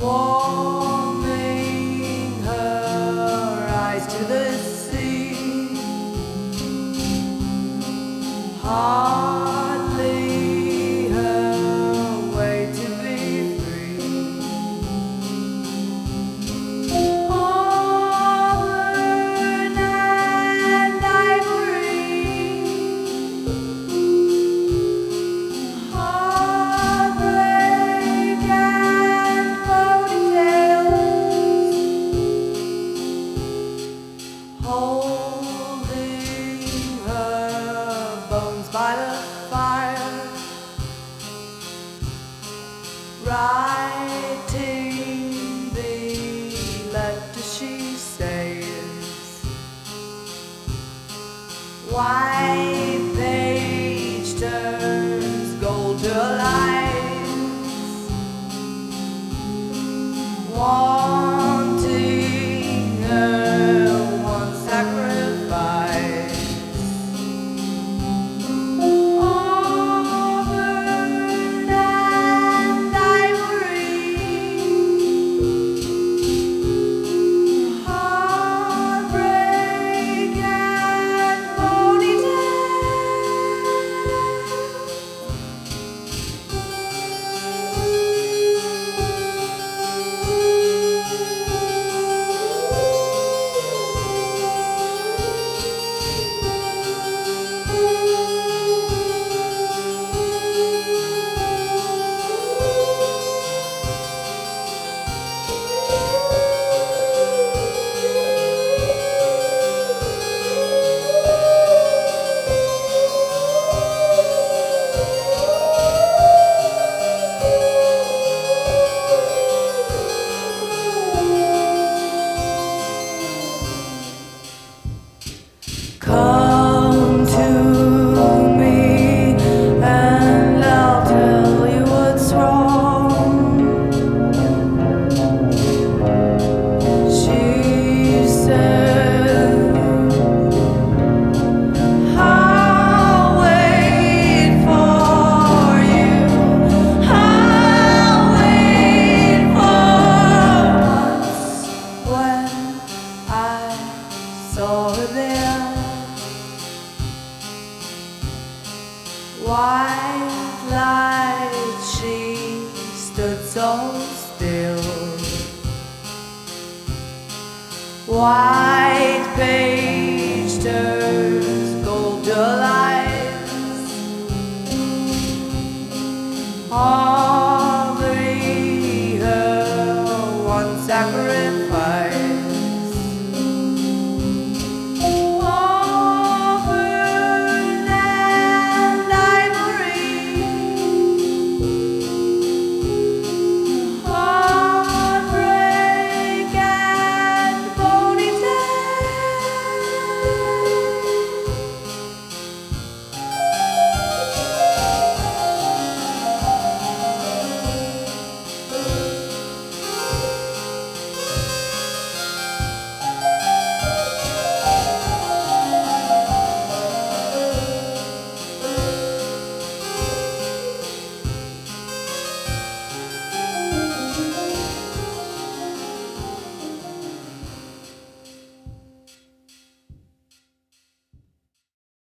warming her eyes to the sea. Hardly her way to be free. Auburn and ivory, heartbreak and ponytails, holding her bones by the fire, writing the letter she says. White page turns gold to her eyes, wanting her one sacrifice. Auburn and ivory, heartbreak and come to me and I'll tell you what's wrong. She said, I'll wait for you, I'll wait for once. When I saw her there, white light, she stood so still. White page turned